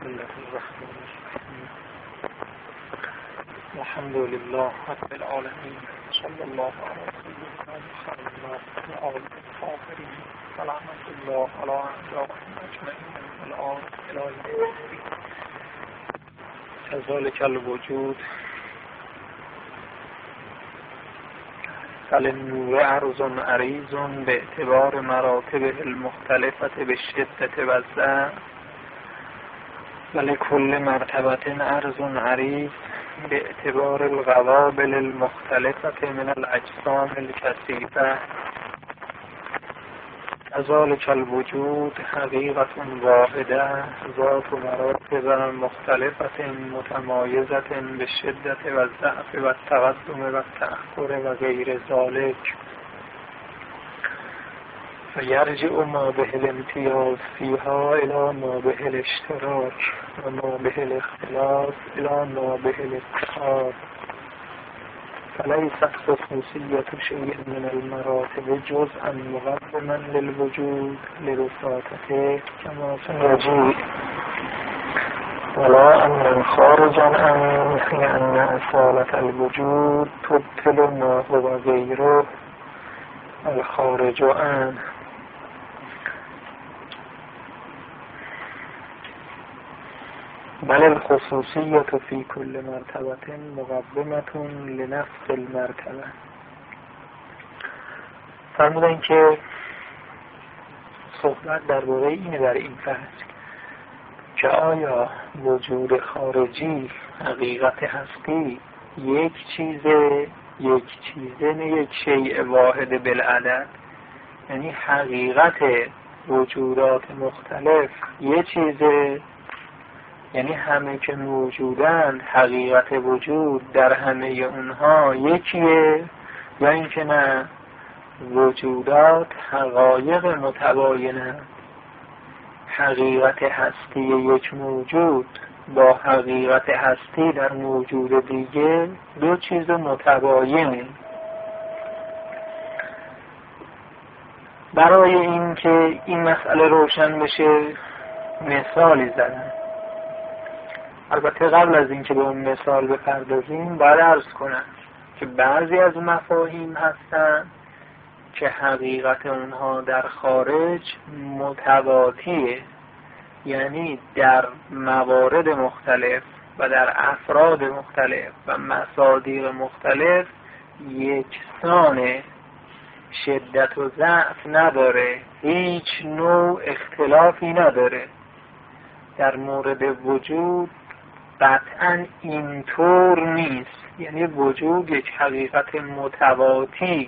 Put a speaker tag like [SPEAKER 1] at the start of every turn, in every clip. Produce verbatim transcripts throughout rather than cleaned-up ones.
[SPEAKER 1] بسم الله الرحمن الرحیم. الحمد لله رب العالمین، صلی الله علی سیدنا محمد و آله الطاهرین، سلامت الله علی اعدائهم اجمعین والآن الی یوم الدین. کذالک الوجود فللنور عرض عریض به اعتبار مراتبه المختلفة بالشدة والضعف ولكل مرتبة عرض عریض به اعتبار القوابل المختلفة من الاجسام الكثيرة. كذلك الوجود حقیقة واحده ذات مراتب مختلفة متمایزة بالشدة والضعف والتقدم والتأخر وغير ذلك، فيرجع ما به الامتياز فيها إلى ما به الاشتراك وما به الاختلاف إلى ما به الاتحاد. فليست خصوصية شيء من المراتب جزءا مقدما للوجود لبساطته كما سنجي، ولا أمرا خارجا عنه لأن أصالة الوجود تبطل ما هو غيره الخارج عنه. بل الخصوصیة فی کل مرتبة مقدمة لنفس المرتبه. فرمودن که صحبت درباره اینه در این فصل که آیا وجود خارجی حقیقت هستی یک چیزه یک چیزه نه یک شیء واحد بالعدد، یعنی حقیقت وجودات مختلف یک چیزه، یعنی همه که موجودند حقیقت وجود در همه اونها یکیه، یا اینکه نه وجودات حقایق متباینند. حقیقت هستی یک موجود با حقیقت هستی در موجود دیگه دو چیز متباینه. برای این که این مسئله روشن بشه مثالی زدن. البته قبل از این که به اون مثال بپردازیم باید عرض کنم که بعضی از مفاهیم هستن که حقیقت اونها در خارج متواتیه، یعنی در موارد مختلف و در افراد مختلف و مصادیق مختلف یکسانه، شدت و ضعف نداره، هیچ نوع اختلافی نداره. در مورد وجود قطعا اینطور نیست، یعنی وجود یک حقیقت متواتی،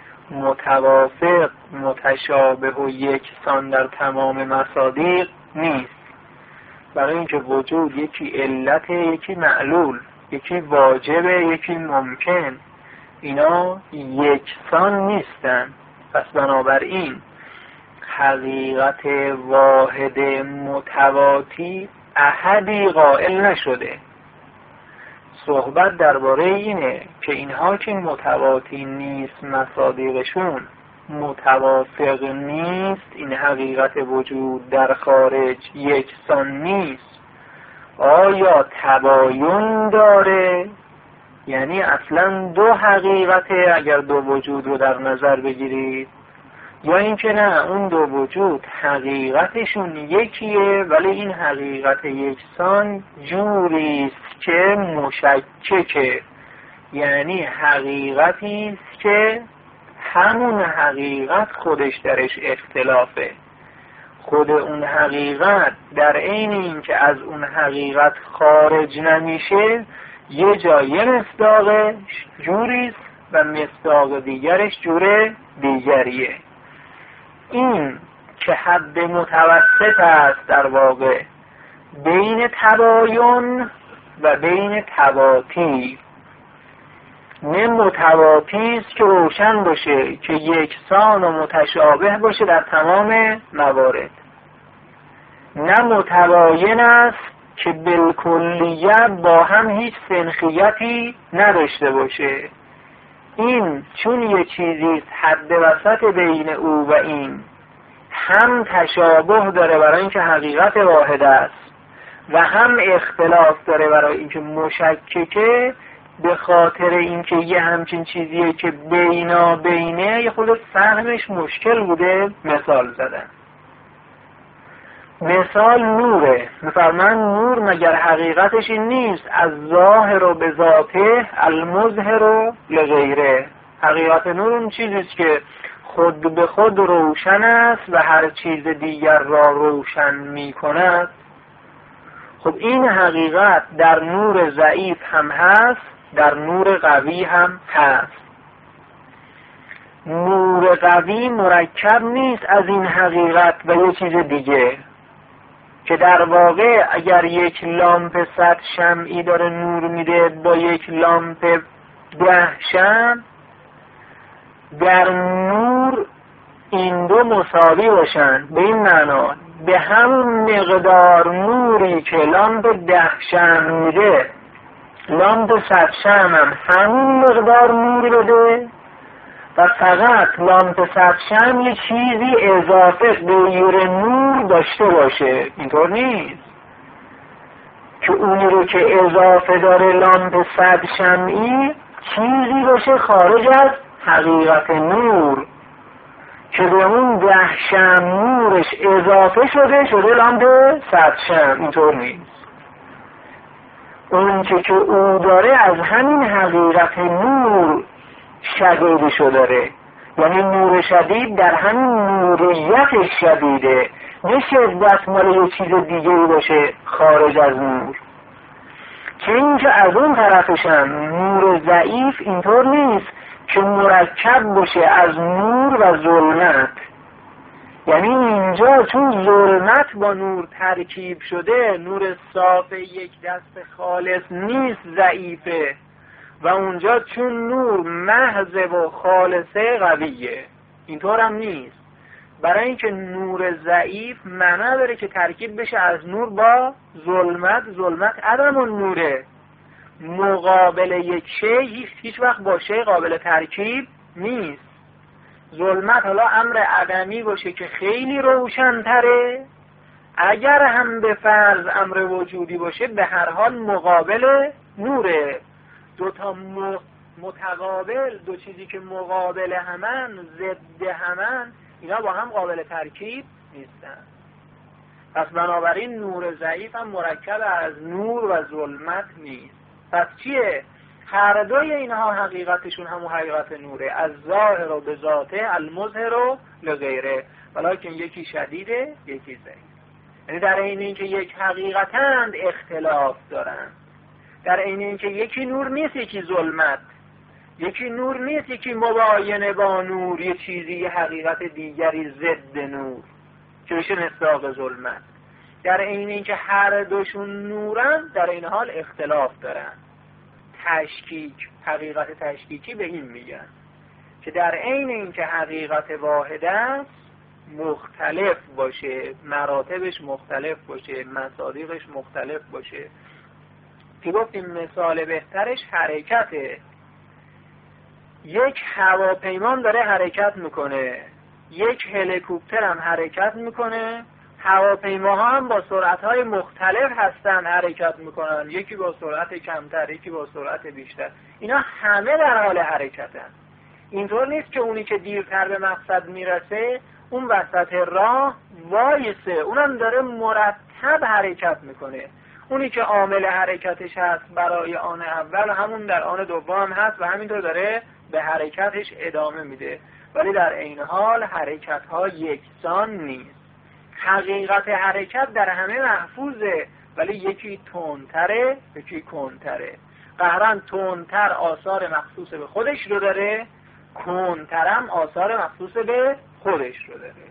[SPEAKER 1] متوافق، متشابه و یکسان در تمام مصادیق نیست. برای اینکه وجود یکی علت، یکی معلول، یکی واجبه، یکی ممکن، اینا یکسان نیستن. پس بنابراین حقیقت واحد متواتی احدی قائل نشده. صحبت درباره اینه که اینها که متواتی نیست، مصادیقشون متوافق نیست، این حقیقت وجود در خارج یکسان نیست، آیا تباین داره؟ یعنی اصلا دو حقیقته اگر دو وجود رو در نظر بگیرید، یا اینکه نه اون دو وجود حقیقتشون یکیه ولی این حقیقت یکسان جوری است که مشککه، یعنی حقیقتی است که همون حقیقت خودش درش اختلافه. خود اون حقیقت در عین این که از اون حقیقت خارج نمیشه، یه جای مصداقش جوریست و مصداق دیگرش جور دیگریه. این که حد متوسط است در واقع بین تباین و بین تواتی. نه متواتی است که روشن باشه که یکسان و متشابه باشه در تمام موارد، نه متباین است که بالکلیت با هم هیچ سنخیتی نداشته باشه. این چون یه چیزی حد وسط بین او و این، هم تشابه داره برای اینکه حقیقت واحد است و هم اختلاف داره برای اینکه مشککه، به خاطر اینکه یه همچین چیزیه که بینا بینه یه خود فهمش مشکل بوده مثال زدن. مثال نوره، میفرمان نور مگر حقیقتش این نیست از ظاهر و به ذاته المظهر و لغیره. حقیقت نور اون چیزیست که خود به خود روشن است و هر چیز دیگر را روشن می کند. خب این حقیقت در نور ضعیف هم هست، در نور قوی هم هست. نور قوی مرکب نیست از این حقیقت و یه چیز دیگه، که در واقع اگر یک لامپ صد شمعی داره نور میده با یک لامپ ده شمع، در نور این دو مساوی باشن. به این معنا به همون مقدار نوری که لامپ ده شمع میده، لامپ صد شمع هم همون مقدار نور بده و فقط لامپ صد شمع یه چیزی اضافه غیر نور داشته باشه. اینطور نیست که اونی رو که اضافه داره لامپ صد شمعی چیزی باشه خارج از حقیقت نور که به اون ده شمع نورش اضافه شده شده لامپ صد شمع. اینطور نیست. اون که که او داره از همین حقیقت نور شدیدشو داره، یعنی نور شدید در همین نوریت شدیده، نه شدت مال یه چیز دیگه باشه خارج از نور. که این که از اون طرفشم نور ضعیف اینطور نیست که مرکب باشه از نور و ظلمت. یعنی اینجا چون ظلمت با نور ترکیب شده، نور صاف یک دست خالص نیست، ضعیفه، و اونجا چون نور محض و خالصه قویه. اینطور هم نیست. برای اینکه نور ضعیف معنی داره که ترکیب بشه از نور با ظلمت. ظلمت عدم نوره، مقابل یک شی هیچ وقت با شی قابل ترکیب نیست. ظلمت حالا امر عدمی باشه که خیلی روشن تره، اگر هم به فرض امر وجودی باشه به هر حال مقابل نوره. دو تا متقابل، دو چیزی که مقابل همن، ضد همن، اینا با هم قابل ترکیب نیستن. پس بنابراین نور ضعیف هم مرکب از نور و ظلمت نیست. پس چیه؟ هر دوی اینها حقیقتشون همون حقیقت نوره، از ظاهر و به ذاته المظهر و لغیره، ولیکن یکی شدیده یکی ضعیف. یعنی در این اینکه یک حقیقتند اختلاف دارن، در این اینکه یکی نور نیست یکی ظلمت، یکی نور نیست یکی مباینه با نور، یه چیزی یه حقیقت دیگری ضد نور که بشه مصداق ظلمت. در این اینکه هر دوشون نورن، در این حال اختلاف دارن. تشکیک، حقیقت تشکیکی به این میگن که در عین اینکه حقیقت واحد است مختلف باشه، مراتبش مختلف باشه، مصادیقش مختلف باشه. که گفتیم مثال بهترش حرکته. یک هواپیمان داره حرکت میکنه، یک هلیکوپتر هم حرکت میکنه، هواپیماها هم با سرعت‌های مختلف هستن حرکت میکنن، یکی با سرعت کمتر، یکی با سرعت بیشتر. اینا همه در حال حرکتن. اینطور نیست که اونی که دیرتر به مقصد میرسه اون وسط راه وایسه، اونم داره مرتب حرکت میکنه. اونی که عامل حرکتش هست برای آن اول همون در آن دوم هست و همینطور داره به حرکتش ادامه میده، ولی در این حال حرکت‌ها یکسان نیست. حقیقت حرکت در همه محفوظه، ولی یکی تندتره یکی کندتره. قهرن تندتر آثار مخصوص به خودش رو داره، کندترم آثار مخصوص به خودش رو داره.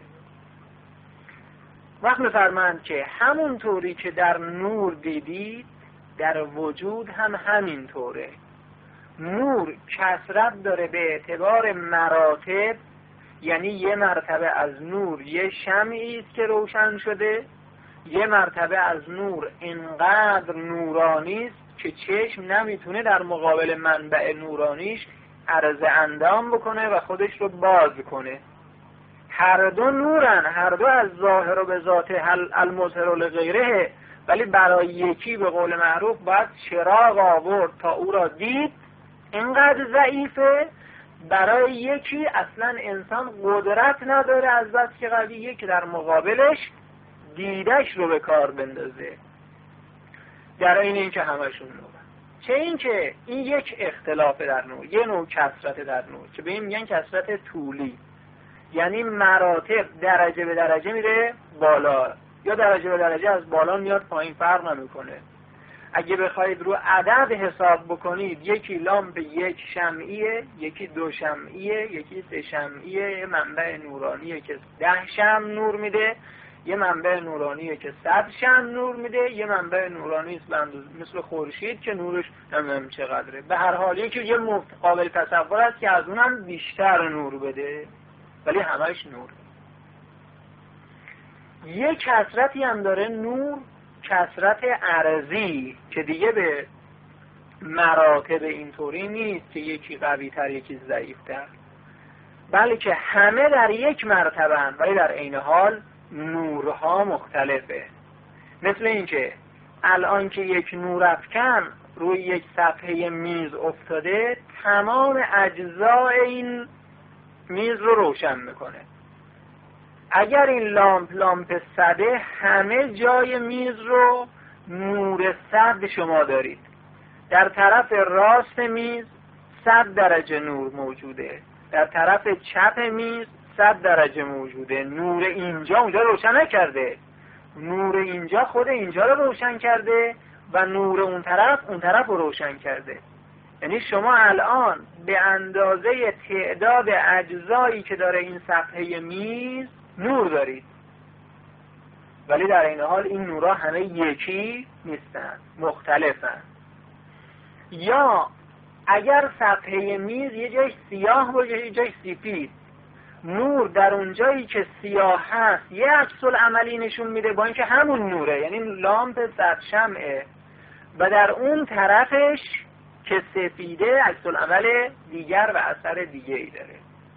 [SPEAKER 1] وقت می‌فرمایند که همون طوری که در نور دیدید در وجود هم همین طوره. نور کثرت داره به اعتبار مراتب، یعنی یه مرتبه از نور یه شمعی است که روشن شده، یه مرتبه از نور اینقدر نورانی است که چشم نمیتونه در مقابل منبع نورانیش عرض اندام بکنه و خودش رو باز کنه. هر دو نورن، هر دو از ظاهر و به ذات المظهر و لغیره، ولی برای یکی به قول معروف باید چراغ آورد تا او را دید، اینقدر ضعیفه. برای یکی اصلا انسان قدرت نداره از بس که قویه که در مقابلش دیدش رو به کار بندازه، در این این که همشون نور. چه این که این یک اختلاف در نور، یه نوع کثرت در نور که به این میگن کثرت طولی، یعنی مراتب درجه به درجه میره بالا یا درجه به درجه از بالا میاد پایین، فرق نمیکنه. اگه بخواید رو عدد حساب بکنید، یکی لامپ یک شمعیه، یکی دو شمعیه، یکی سه شمعیه، یه منبع نورانیه که ده شمع نور میده، یه منبع نورانیه که صد شمع نور میده، یه منبع نورانی مثل خورشید که نورش نمیدونم چقدره. به هر حال یکی یه قابل تصور است که از اونم بیشتر نور بده، ولی همش نور. یه کثرتی هم داره نور، کثرت عرضی، که دیگه به مراتب اینطوری نیست که یکی قوی تر یکی ضعیف تر، بلکه همه در یک مرتبه هم، ولی در عین حال نورها مختلفه. مثل اینکه الان که یک نورافکن روی یک صفحه میز افتاده، تمام اجزای این میز رو روشن میکنه. اگر این لامپ لامپ صده، همه جای میز رو نور صد شما دارید. در طرف راست میز صد درجه نور موجوده، در طرف چپ میز صد درجه موجوده. نور اینجا اونجا روشن نکرده، نور اینجا خود اینجا رو روشن کرده و نور اون طرف اون طرف رو روشن کرده. یعنی شما الان به اندازه تعداد اجزایی که داره این صفحه میز نور دارید، ولی در این حال این نورها همه یکی نیستن، مختلفن. یا اگر صفحه میز یه جای سیاه باشه یه جای سفید، نور در اون جایی که سیاه هست یه عکس العملی نشون میده با اینکه همون نوره، یعنی لامپ صد شمعه، و در اون طرفش که سفیده عکس العمل دیگر و اثر دیگه ای داره.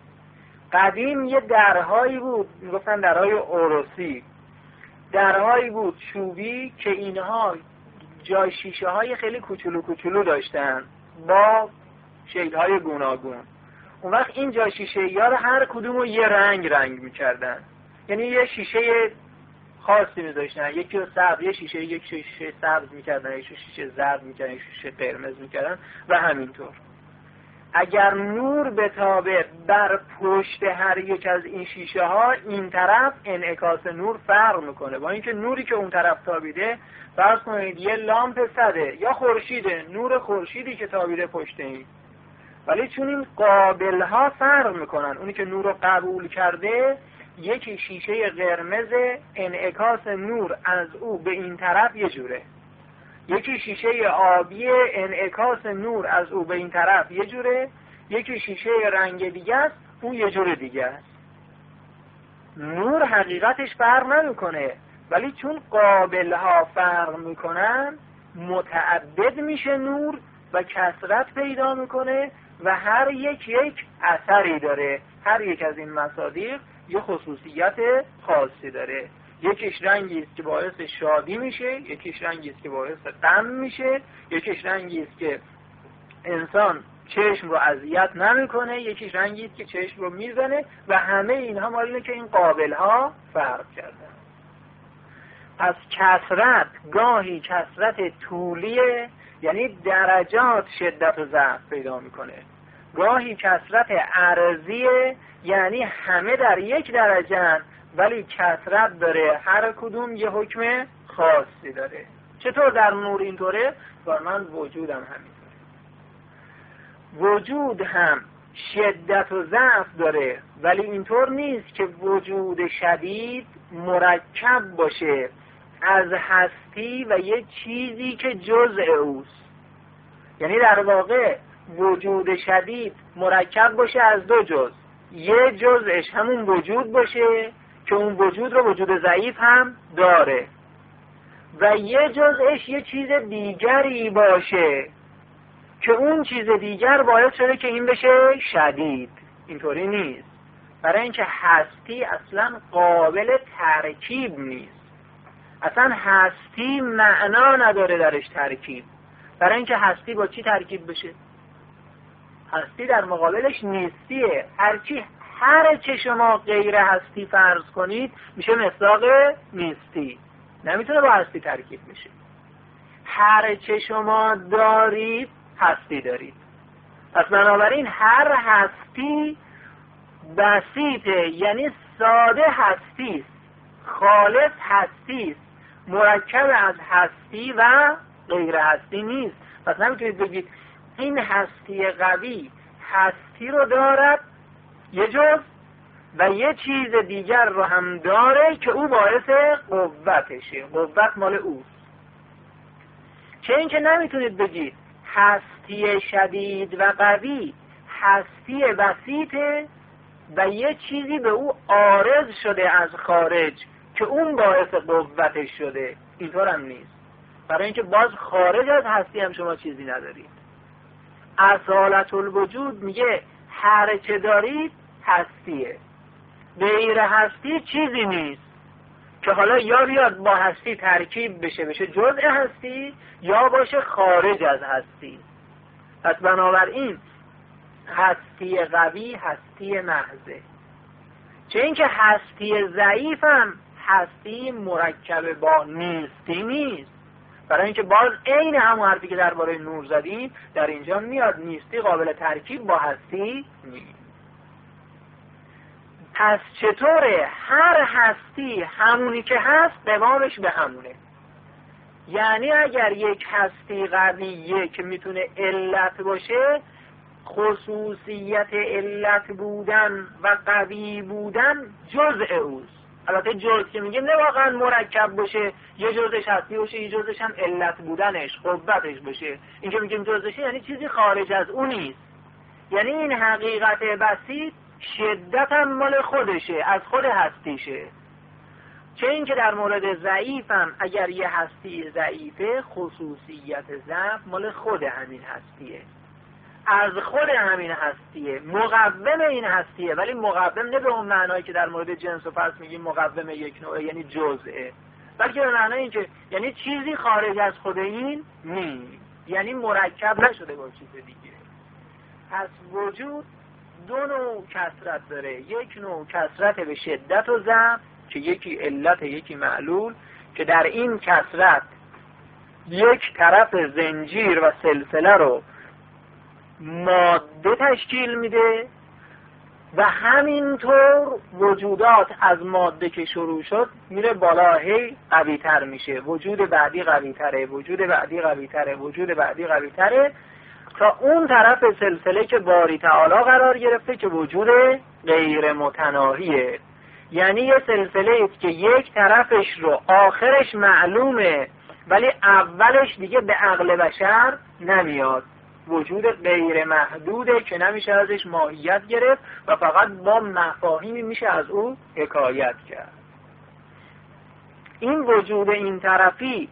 [SPEAKER 1] قدیم یه درهایی بود، میگفتن درهای اوروسی، درهایی بود چوبی که اینها جای شیشه های خیلی کوچولو کوچولو داشتن با شکل های گوناگون. اون وقت این جای شیشه ها رو هر کدوم رو یه رنگ رنگ میکردن، یعنی یه شیشه خاصی میذاشتن، یکی رو سبز، یه شیشه یک شیشه سبز میکردن، یک شیشه زرد میکردن، یک شیشه قرمز میکردن و همینطور. اگر نور بتابه بر پشت هر یک از این شیشه ها، این طرف انعکاس نور فرق میکنه با اینکه نوری که اون طرف تابیده، فرض کنید یه لامپ صده یا خورشیده، نور خورشیدی که تابیده پشت این، ولی چون این قابل ها فرق میکنن، اونی که نور رو قبول کرده یکی شیشه قرمز، انعکاس نور از او به این طرف یه جوره، یکی شیشه آبی، انعکاس نور از او به این طرف یه جوره، یکی شیشه رنگ دیگه است، اون یه جور دیگه است. نور حقیقتش فرق نمیکنه، ولی چون قابل ها فرق میکنن متعدد میشه نور و کثرت پیدا میکنه و هر یک یک اثری داره. هر یک از این مصادیق یه خصوصیت خاصی داره. یکیش رنگی است که باعث شادی میشه، یکیش رنگی است که باعث غم میشه، یکیش رنگی است که انسان چشم رو اذیت نمیکنه، یکیش رنگی است که چشم رو میزنه و همه اینها مالیه که این قابل ها فرق کردن. پس کثرت گاهی کثرت طولیه، یعنی درجات شدت و ضعف پیدا میکنه، گاهی کثرت عرضیه، یعنی همه در یک درجه ولی کثرت داره، هر کدوم یه حکم خاصی داره. چطور در نور اینطوره؟ بر من وجودم همینطوره. وجود هم شدت و ضعف داره، ولی اینطور نیست که وجود شدید مرکب باشه از هستی و یه چیزی که جزء اوست. یعنی در واقع وجود شدید مرکب باشه از دو جزء، یه جزءش همون وجود باشه که اون وجود رو وجود ضعیف هم داره و یه جزءش یه چیز دیگری باشه که اون چیز دیگر باعث شده که این بشه شدید. اینطوری نیست، برای اینکه هستی اصلا قابل ترکیب نیست.
[SPEAKER 2] اصلا هستی معنا نداره درش ترکیب. برای اینکه هستی با چی ترکیب بشه؟ هستی در مقابلش نیستیه. هرچی هر چه شما غیر هستی فرض کنید میشه مصداق نیستی، نمیتونه با هستی ترکیب بشه. هر چه شما دارید هستی دارید. پس بنابراین هر هستی بسیطه، یعنی ساده هستی، خالص هستی، مرکب از هستی و غیر هستی نیست. پس نمیتونید بگید این هستی قوی هستی رو دارد یه جز و یه چیز دیگر رو هم داره که او باعث قوتشه، قوت مال اوست. چه اینکه نمیتونید بگید هستی شدید و قوی هستی بسیطه و یه چیزی به او عارض شده از خارج که اون باعث قوتش شده. اینطور هم نیست. برای اینکه باز خارج از هستی هم شما چیزی ندارید. اصالت الوجود میگه هر چه دارید هستیه، غیر هستی چیزی نیست که حالا یا بیاد با هستی ترکیب بشه بشه جزء هستی یا باشه خارج از هستی. پس بنابراین هستی قوی هستی محضه. چه اینکه هستی ضعیف هم هستی مرکب با نیستی نیست. برای اینکه باز عین همون حرفی که درباره نور زدیم در اینجا میاد، نیستی قابل ترکیب با هستی نیست. پس چطوره هر هستی همونی که هست قوامش به همونه؟ یعنی اگر یک هستی قوی یک میتونه علت باشه، خصوصیت علت بودن و قوی بودن جزء اوست. البته جزء که میگه نه واقعا مرکب باشه، یه جزءش هستی باشه یه جزءش هم علت بودنش قوتش باشه. این که میگیم جزءشه یعنی چیزی خارج از اون نیست. یعنی این حقیقت بسیط شدت هم مال خودشه، از خود هستیشه. چه این که در مورد ضعیف هم اگر یه هستی ضعیفه خصوصیت ضعف مال خود همین هستیه، از خود همین هستیه، مقوم این هستیه. ولی مقوم نه به اون معنایی که در مورد جنس و فصل میگیم مقوم یک نوعه یعنی جزئه، بلکه به معنای این که یعنی چیزی خارج از خود این نیست، یعنی مرکب نشده با چیز دیگه. پس وجود دو نوع کثرت داره. یک نوع کثرت به شدت و ضعف که یکی علت یکی معلول، که در این کثرت یک طرف زنجیر و سلسله رو ماده تشکیل میده و همینطور وجودات از ماده که شروع شد میره بالا، هی قوی تر میشه، وجود بعدی قوی تره، وجود بعدی قوی تره، وجود بعدی قوی تره، تا اون طرف سلسله که باری تعالی قرار گرفته که وجود غیر متناهیه. یعنی یه سلسله است که یک طرفش رو آخرش معلومه ولی اولش دیگه به عقل بشر نمیاد، وجود غیر محدوده که نمیشه ازش ماهیت گرفت و فقط با مفاهیمی میشه از او حکایت کرد. این وجود این طرفی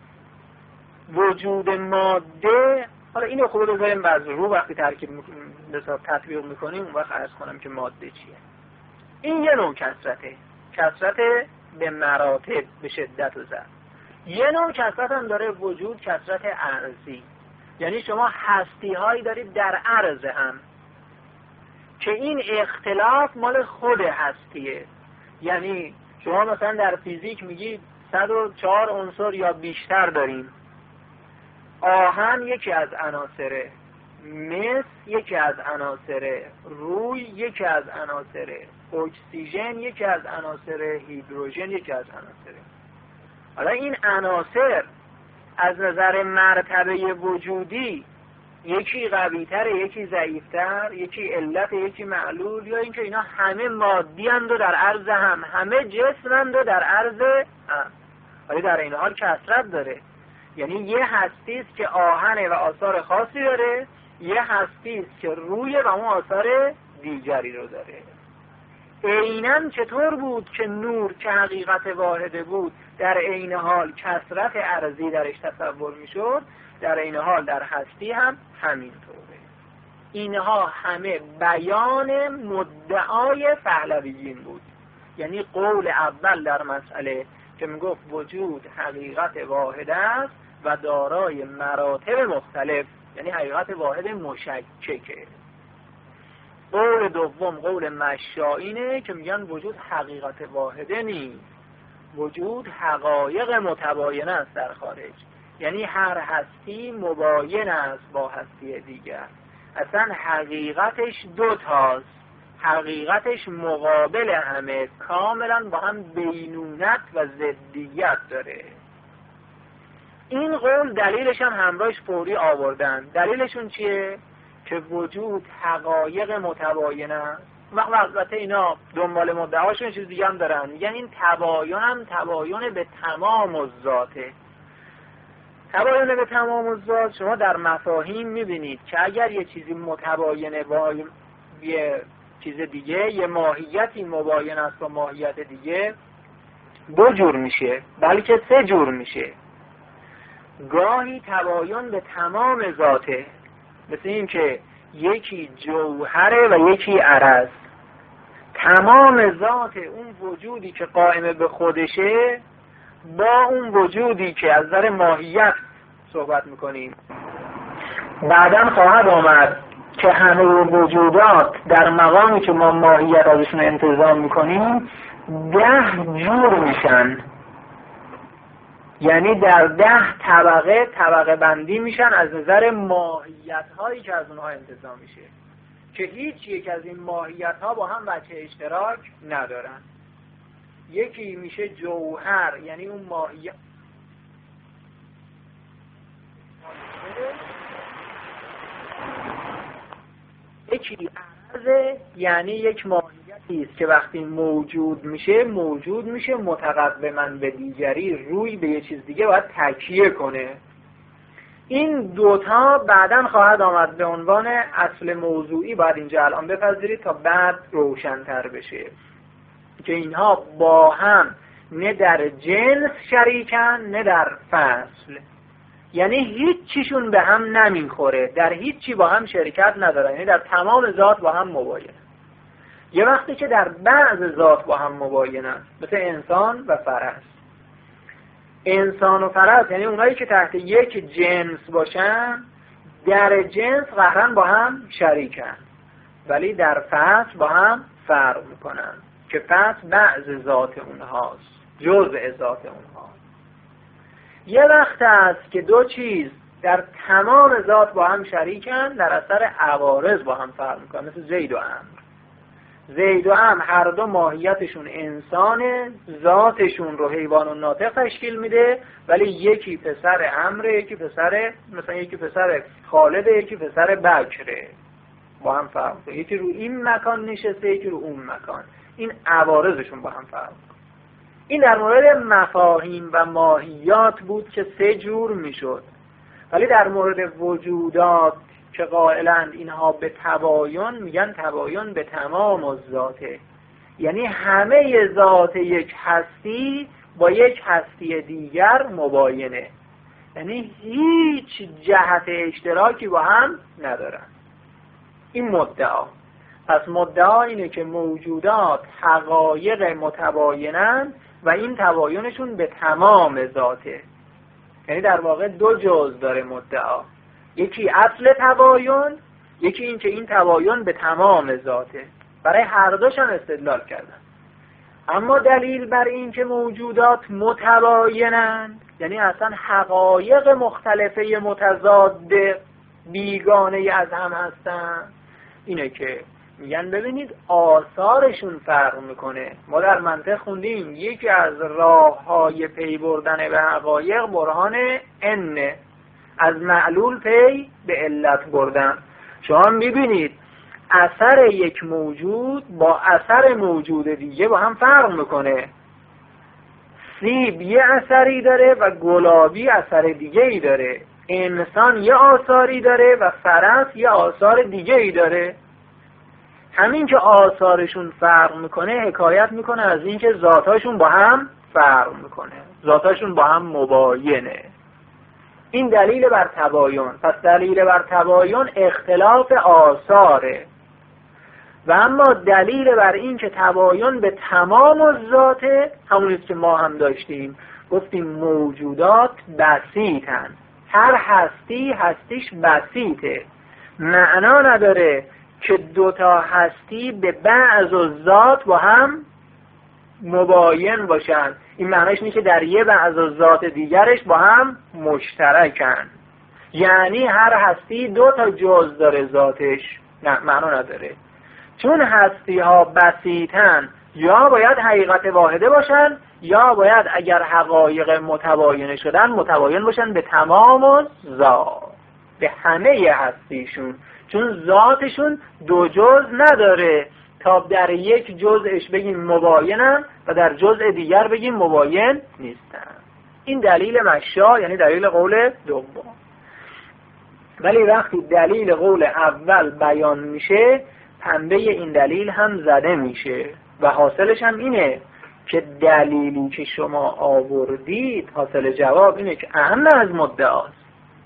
[SPEAKER 2] وجود ماده، حالا اینو خوبه بذاریم بعض رو وقتی ترکیب میکنیم حساب تطبیق میکنیم اون وقت عرض کنم که ماده چیه. این یه نوع کثرته، کثرت به مراتب به شدت و ضعف. یه نوع کثرت هم داره وجود، کثرت عرضی، یعنی شما هستی هایی دارید در عرض هم که این اختلاف مال خود هستیه. یعنی شما مثلا در فیزیک میگید صد و چهار عنصر یا بیشتر داریم، آهن یکی از عناصره، مس یکی از عناصره، روی یکی از عناصره، اکسیژن یکی از عناصره، هیدروژن یکی از عناصره. حالا این عناصر از نظر مرتبه وجودی یکی قوی‌تره یکی ضعیف‌تر، یکی علت یکی معلول، یا اینکه اینا همه مادی اند و در عرض هم، همه جسم اند و در عرض هم، ولی در این حال کثرت داره. یعنی یه هستی است که آهنه و آثار خاصی داره، یه هستی است که روی و اون آثار دیگری رو داره. عیناً چطور بود که نور که حقیقت واحده بود در عین حال کثرت عرضی درش تصور میشد، در عین حال در هستی هم همینطوره. اینها همه بیان مدعای پهلویین بود. یعنی قول اول در مسئله که میگفت وجود حقیقت واحد است و دارای مراتب مختلف، یعنی حقیقت واحد مشککه. قول دوم قول مشائینه که میگن وجود حقیقت واحده نیست، وجود حقایق متباینه است در خارج، یعنی هر هستی مباین است با هستی دیگر، اصلا حقیقتش دو تاست، حقیقتش مقابل همه، کاملا با هم بینونت و ضدیت داره. این قول دلیلش هم همراهش فوری آوردن. دلیلشون چیه؟ که وجود حقایق متباینه است. و البته اینا دنبال مدعاشون چیز دیگه هم دارن، میگن این تباین هم تباین به تمام الذاته. تباین به تمام الذات شما در مفاهیم میبینید که اگر یه چیزی متباینه با یه چیز دیگه، یه ماهیتی مباین است با ماهیت دیگه، دو جور میشه، بلکه سه جور میشه. گاهی تباین به تمام ذاته، مثل این که یکی جوهره و یکی عرض. تمام ذات اون وجودی که قائم به خودشه با اون وجودی که از نظر ماهیت صحبت میکنیم. بعداً خواهد آمد که همه وجودات در مقامی که ما ماهیت ازشون انتظام میکنیم ده جور میشن، یعنی در ده طبقه طبقه بندی میشن از نظر ماهیت هایی که از اونها انتظام میشه، که هیچ یک از این ماهیت ها با هم وجه اشتراک ندارن. یکی میشه جوهر، یعنی اون ماهیت یکی عرضه، یعنی یک ماهیتی است که وقتی موجود میشه موجود میشه متقدماً به دیگری، روی به یه چیز دیگه باید تکیه کنه. این دوتا بعداً خواهد آمد به عنوان اصل موضوعی، باید اینجا الان بپذیرید تا بعد روشن‌تر بشه که اینها با هم نه در جنس شریکن نه در فصل، یعنی هیچ چیشون به هم نمیخوره، در هیچ چی با هم شرکت ندارن، یعنی در تمام ذات با هم مباینن. یه وقتی که در بعض ذات با هم مباینن، مثل انسان و فرس. انسان و فرس یعنی اونایی که تحت یک جنس باشن در جنس قهرن با هم شریکن، ولی در فصل با هم فرق میکنن که فصل بعض ذات اونهاست، جزء ذات اونهاست. یه وقت است که دو چیز در تمام ذات با هم شریکن، در اثر عوارض با هم فرق میکنن، مثل زید و عمرو. زید و عمرو هر دو ماهیتشون انسانه، ذاتشون رو حیوان و ناطق تشکیل میده، ولی یکی پسر عمرو، یکی پسر مثلا یکی پسر خالد، یکی پسر بکره، با هم فرق میکنن. یکی رو این مکان نشسته، یکی رو اون مکان. این عوارضشون با هم فرق میکنن. این در مورد مفاهیم و ماهیات بود که سه جور میشد، ولی در مورد وجودات که قائلند اینها به تباین، میگن تباین به تمام الذاته، یعنی همه ذات یک هستی با یک هستی دیگر مباینه، یعنی هیچ جهت اشتراکی با هم ندارن. این مدعا. پس مدعا اینه که موجودات حقایق متباینن و این تباینشون به تمام ذاته، یعنی در واقع دو جزء داره مدعا، یکی اصل تباین، یکی این که این تباین به تمام ذاته. برای هر دوش هم استدلال کردن. اما دلیل بر این که موجودات متباینن، یعنی اصلا حقایق مختلفه متضاد بیگانه از هم هستن، اینه که میگن ببینید آثارشون فرق میکنه. ما در منطق خوندیم یکی از راه‌های پی بردن به حقایق برهان ان، از معلول پی به علت بردن. شما میبینید اثر یک موجود با اثر موجود دیگه با هم فرق میکنه. سیب یه اثری داره و گلابی اثر دیگه ای داره، انسان یه آثاری داره و فرس یه آثار دیگه ای داره. همین که آثارشون فرق میکنه حکایت میکنه از این که ذاتاشون با هم فرق میکنه، ذاتاشون با هم مباینه. این دلیل بر تباین. پس دلیل بر تباین اختلاف آثاره. و اما دلیل بر این که تباین به تمام الذات همونیست که ما هم داشتیم، گفتیم موجودات بسیطن، هر هستی هستیش بسیطه، معنا نداره که دوتا هستی به بعض الذات با هم مباین باشن. این معنیش اینه که در یه بعض الذات دیگرش با هم مشترکن، یعنی هر هستی دو تا جز داره ذاتش. نه، معنا نداره. چون هستی ها بسیطن، یا باید حقیقت واحده باشن، یا باید اگر حقایق متباینه شدن متباین باشن به تمام ذات، به همه هستیشون، چون ذاتشون دو جز نداره تا در یک جزءش بگیم مباینن و در جزء دیگر بگیم مباین نیستن. این دلیل مشا، یعنی دلیل قول دوم. ولی وقتی دلیل قول اول بیان میشه، پنبه این دلیل هم زده میشه و حاصلش هم اینه که دلیلی که شما آوردید، حاصل جواب اینه که اهم از مدعاست.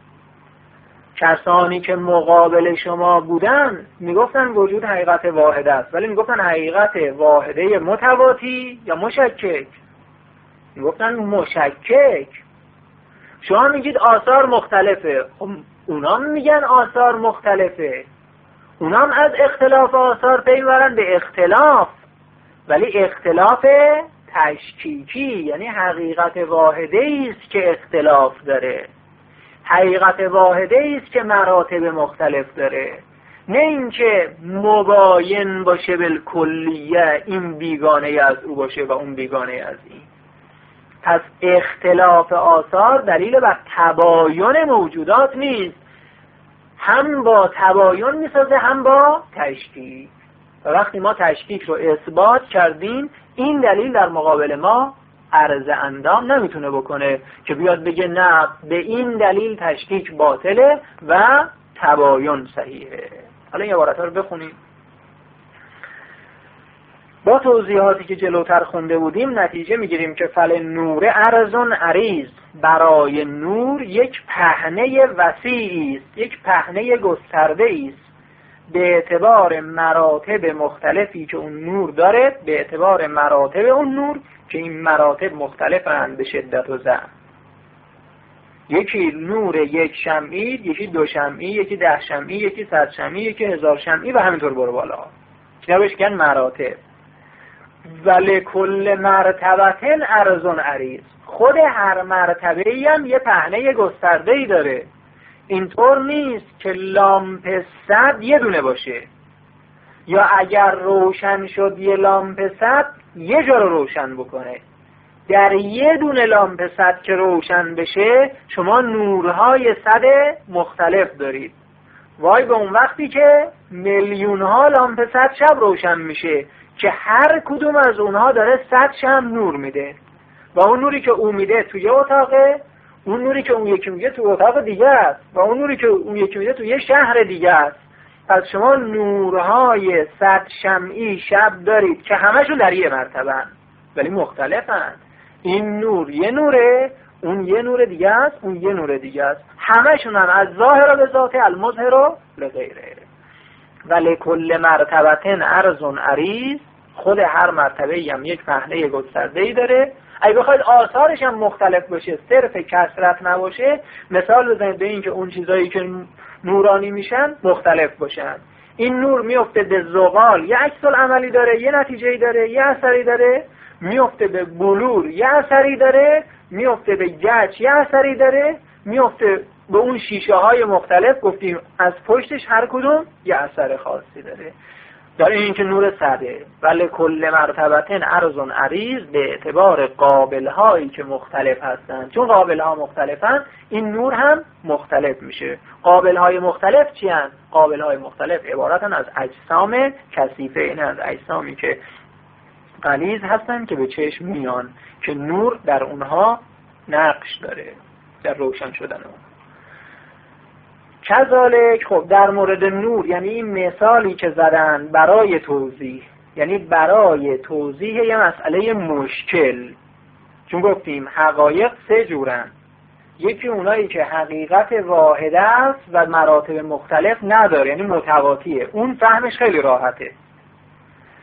[SPEAKER 2] کسانی که مقابل شما بودن میگفتن وجود حقیقت واحده است، ولی میگفتن حقیقت واحده متواتی یا مشکک. میگفتن مشکک. شما میگید آثار مختلفه، خب اونا میگن آثار مختلفه، اونا هم از اختلاف آثار پی میبرن به اختلاف، ولی اختلاف تشکیکی، یعنی حقیقت واحده است که اختلاف داره، حقیقت واحده است که مراتب مختلف داره، نه اینکه مباین باشه بالکلیه، این بیگانه از او باشه و اون بیگانه از این. پس اختلاف آثار دلیل بر تباین موجودات نیست، هم با تباین میسازه هم با تشکیک. و وقتی ما تشکیک رو اثبات کردیم، این دلیل در مقابل ما عرض اندام نمیتونه بکنه که بیاد بگه نه به این دلیل تشکیک باطله و تباین صحیحه. حالا این عبارت ها رو بخونیم. با توضیحاتی که جلوتر خونده بودیم نتیجه میگیریم که فل نور ارزون عریض، برای نور یک پهنه وسیعی است، یک پهنه گسترده است، به اعتبار مراتب مختلفی که اون نور داره، به اعتبار مراتب اون نور که این مراتب مختلفند به شدت و ضعف. یکی نور یک شمعی، یکی دو شمعی، یکی ده شمعی، یکی صد شمعی، یکی هزار شمعی و همینطور برو بالا. اینا بهش میگن مراتب. ولی کل مرتبتن ارزون عریض، خود هر مرتبه‌ای هم یه پهنه گسترده‌ای داره. اینطور نیست که لامپ صد یه دونه باشه، یا اگر روشن شد یه لامپ صد یه جا رو روشن بکنه. در یه دونه لامپ صد که روشن بشه شما نورهای صد مختلف دارید. وای به اون وقتی که میلیون ها لامپ صد شب روشن میشه که هر کدوم از اونها داره صد شمع نور میده و اون نوری که اون میده توی اتاقه، اون نوری که اون یکی میده تو اتاق دیگه است و اون نوری که اون یکی میده تو یه شهر دیگه است. پس شما نورهای صد شمعی شب دارید که همشون در یه مرتبه هست ولی مختلفن. این نور یه نوره، اون یه نور دیگه است، اون یه نور دیگه است، همشون هم از ظاهر به ذات المظهر لغیره. ولی کل مرتبتن ارزون عریض، خود هر مرتبه هم یک پهنه گسترده‌ای داره. اگه بخواید آثارش هم مختلف باشه، صرف کثرت نباشه، مثال بزنید به این که اون چیزایی که نورانی میشن مختلف باشن. این نور میفته به زغال، یه عکس العملی داره، یه نتیجه‌ای داره، یه اثری داره. میفته به بلور، یه اثری داره. میفته به گچ، یه اثری داره. میفته به اون شیشه های مختلف، گفتیم از پشتش هر کدوم یه اثر خاصی داره. در این که نور صده. ولی کل مرتبتن ارزون عریض، به اعتبار قابل هایی که مختلف هستن، چون قابل ها مختلفن این نور هم مختلف میشه. قابل های مختلف چی هستن؟ قابل های مختلف عبارتن از اجسام کثیفه، این از اجسامی که غلیظ هستن که به چشم میان، که نور در اونها نقش داره در روشن شدن اون. کذالک، خب در مورد نور، یعنی این مثالی که زدن برای توضیح، یعنی برای توضیح یه مسئله مشکل، چون گفتیم حقایق سه جورن. یکی اونایی که حقیقت واحده است و مراتب مختلف نداره، یعنی متواتیه، اون فهمش خیلی راحته.